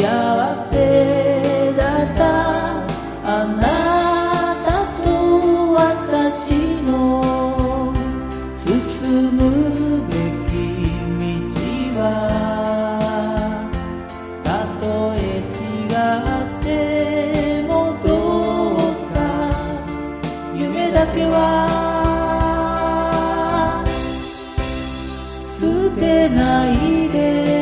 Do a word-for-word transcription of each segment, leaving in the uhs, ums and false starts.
せだったあなたと私の進むべき道はたとえ違ってもどうか夢だけは捨てないで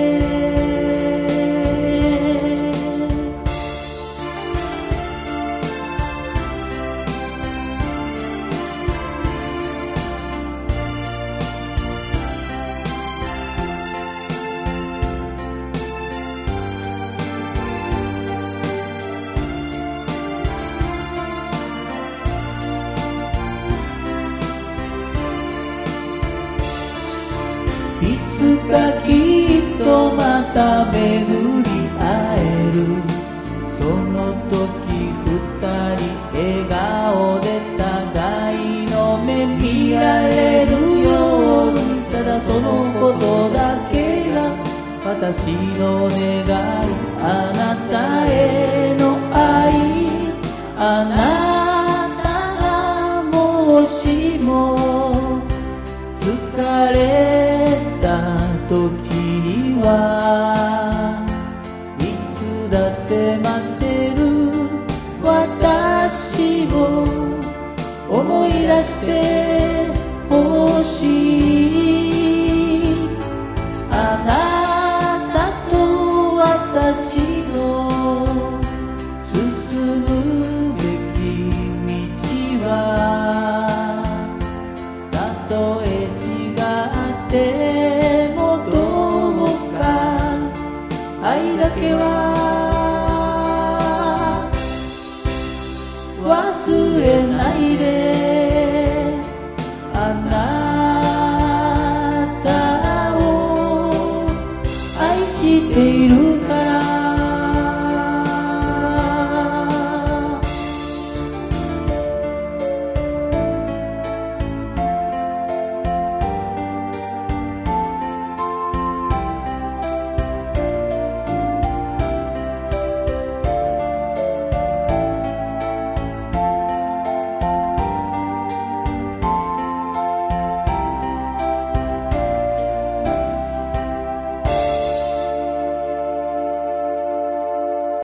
いつかきっとまた巡り会えるその時二人笑顔で互いの目見られるようにただそのことだけが私の願いあなたへの愛あなたがもしも疲れ時はいつだって待ってる私を思い出してほしい